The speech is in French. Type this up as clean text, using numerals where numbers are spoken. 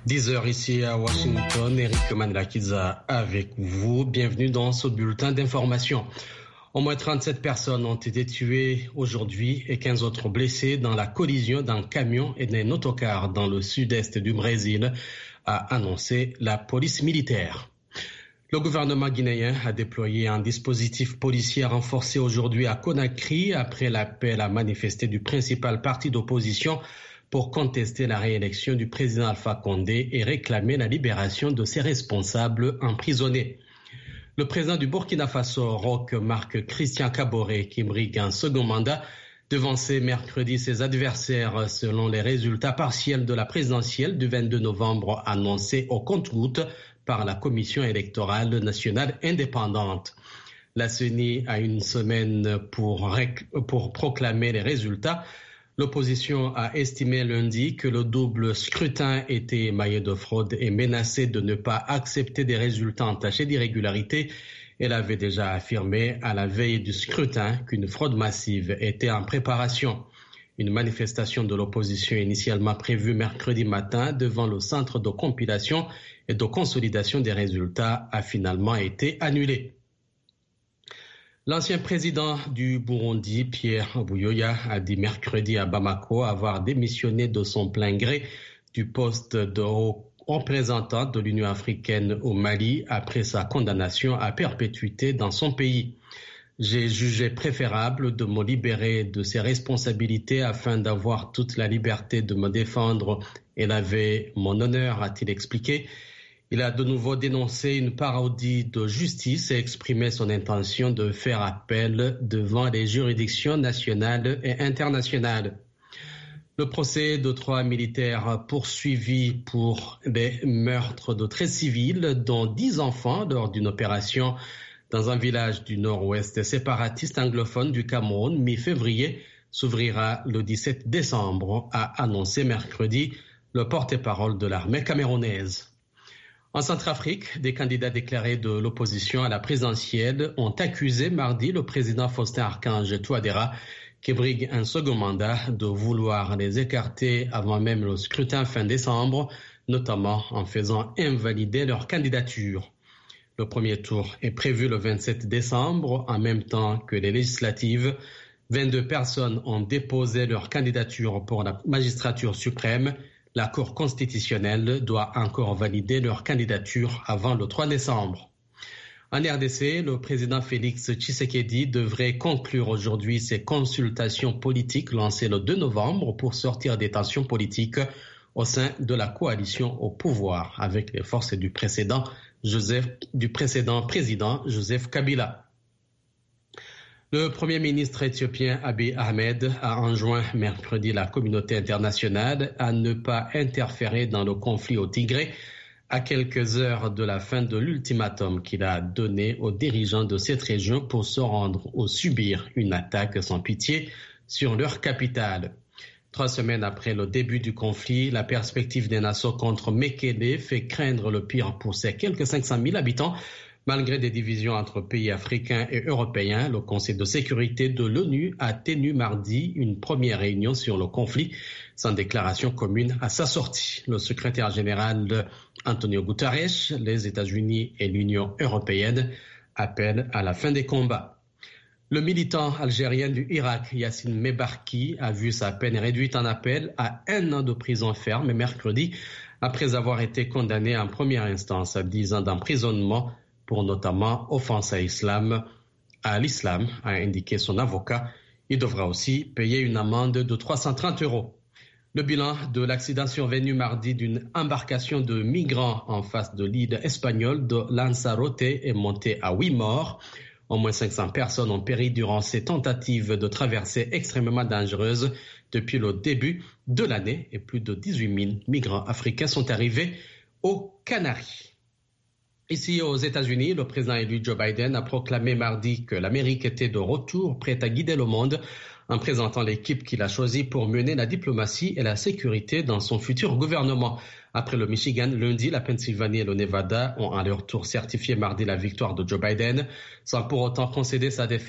10h ici à Washington, Eric Manlakiza avec vous. Bienvenue dans ce bulletin d'information. Au moins 37 personnes ont été tuées aujourd'hui et 15 autres blessées dans la collision d'un camion et d'un autocar dans le sud-est du Brésil, a annoncé la police militaire. Le gouvernement guinéen a déployé un dispositif policier renforcé aujourd'hui à Conakry après l'appel à manifester du principal parti d'opposition pour contester la réélection du président Alpha Condé et réclamer la libération de ses responsables emprisonnés. Le président du Burkina Faso, Roch Marc Christian Kaboré, qui brigue un second mandat, devançait mercredi ses adversaires selon les résultats partiels de la présidentielle du 22 novembre annoncés au compte-gouttes par la Commission électorale nationale indépendante. La CENI a une semaine pour proclamer les résultats. L'opposition a estimé lundi que le double scrutin était émaillé de fraude et menacé de ne pas accepter des résultats entachés d'irrégularité. Elle avait déjà affirmé à la veille du scrutin qu'une fraude massive était en préparation. Une manifestation de l'opposition initialement prévue mercredi matin devant le centre de compilation et de consolidation des résultats a finalement été annulée. L'ancien président du Burundi, Pierre Buyoya, a dit mercredi à Bamako avoir démissionné de son plein gré du poste de représentant de l'Union africaine au Mali après sa condamnation à perpétuité dans son pays. J'ai jugé préférable de me libérer de ses responsabilités afin d'avoir toute la liberté de me défendre et laver mon honneur, a-t-il expliqué. Il a de nouveau dénoncé une parodie de justice et exprimé son intention de faire appel devant les juridictions nationales et internationales. Le procès de 3 militaires poursuivis pour des meurtres de 13 civils, dont 10 enfants, lors d'une opération dans un village du nord-ouest séparatiste anglophone du Cameroun, mi-février, s'ouvrira le 17 décembre, a annoncé mercredi le porte-parole de l'armée camerounaise. En Centrafrique, des candidats déclarés de l'opposition à la présidentielle ont accusé mardi le président Faustin Archange Touadéra, qui brigue un second mandat, de vouloir les écarter avant même le scrutin fin décembre, notamment en faisant invalider leur candidature. Le premier tour est prévu le 27 décembre, en même temps que les législatives. 22 personnes ont déposé leur candidature pour la magistrature suprême. La Cour constitutionnelle doit encore valider leur candidature avant le 3 décembre. En RDC, le président Félix Tshisekedi devrait conclure aujourd'hui ses consultations politiques lancées le 2 novembre pour sortir des tensions politiques au sein de la coalition au pouvoir avec les forces du précédent président Joseph Kabila. Le Premier ministre éthiopien Abiy Ahmed a enjoint mercredi la communauté internationale à ne pas interférer dans le conflit au Tigré à quelques heures de la fin de l'ultimatum qu'il a donné aux dirigeants de cette région pour se rendre ou subir une attaque sans pitié sur leur capitale. 3 semaines après le début du conflit, la perspective d'un assaut contre Mekele fait craindre le pire pour ses quelques 500 000 habitants. Malgré des divisions entre pays africains et européens, le Conseil de sécurité de l'ONU a tenu mardi une première réunion sur le conflit, sans déclaration commune à sa sortie. Le secrétaire général Antonio Guterres, les États-Unis et l'Union européenne appellent à la fin des combats. Le militant algérien du Irak, Yassine Mebarki, a vu sa peine réduite en appel à 1 an de prison ferme mercredi, après avoir été condamné en première instance à 10 ans d'emprisonnement pour notamment offense à l'islam, a indiqué son avocat. Il devra aussi payer une amende de 330 €. Le bilan de l'accident survenu mardi d'une embarcation de migrants en face de l'île espagnole de Lanzarote est monté à 8 morts. Au moins 500 personnes ont péri durant ces tentatives de traversée extrêmement dangereuses depuis le début de l'année et plus de 18 000 migrants africains sont arrivés aux Canaries. Ici aux États-Unis, le président élu Joe Biden a proclamé mardi que l'Amérique était de retour prête à guider le monde en présentant l'équipe qu'il a choisie pour mener la diplomatie et la sécurité dans son futur gouvernement. Après le Michigan, lundi, la Pennsylvanie et le Nevada ont à leur tour certifié mardi la victoire de Joe Biden, sans pour autant concéder sa défaite